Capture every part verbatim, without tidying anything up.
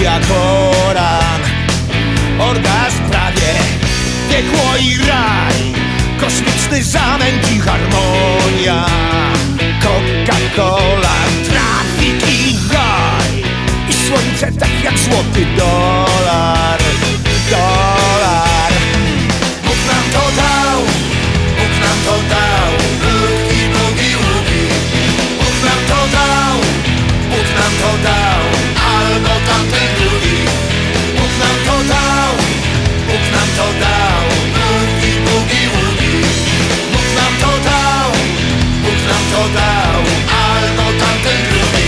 jak oran. Orgazm prawie, piekło i raj, kosmiczny zamęt i harmonia. Coca-Cola, trafik i gaj, i słońce tak jak złoty dolar. Dolar. Bóg nam to dał, Bóg nam to dał, bugi, bugi, bugi. Bóg nam to dał, Bóg nam to dał, albo tamten drugi. Bóg nam to dał, Bóg nam to dał, bugi, bugi, bugi. Bóg nam to dał, Bóg nam to dał, albo tamten drugi.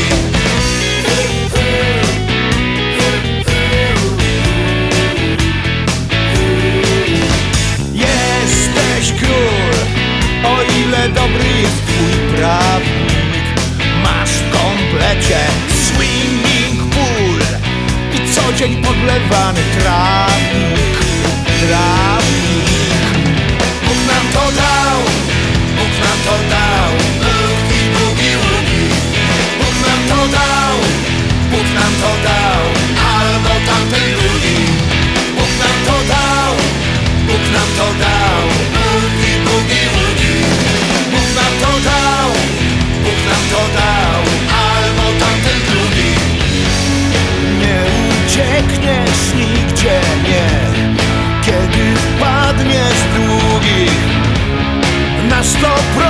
Jesteś król, o ile dobry jest twój prawnik. Masz w komplecie swimming pool i co dzień podlewany trawnik. Trawnik. Bóg nam to dał, Bóg nam to dał, bugi, bugi, bugi. Bóg nam to dał, Bóg nam to dał, albo tamten drugi. Bóg nam to dał, Bóg nam to dał, bugi, bugi, bugi. Bóg nam to dał, Bóg nam to dał, albo tamten drugi. Nie uciekniesz nigdzie, nie, kiedy wpadniesz w długi. Na sto procent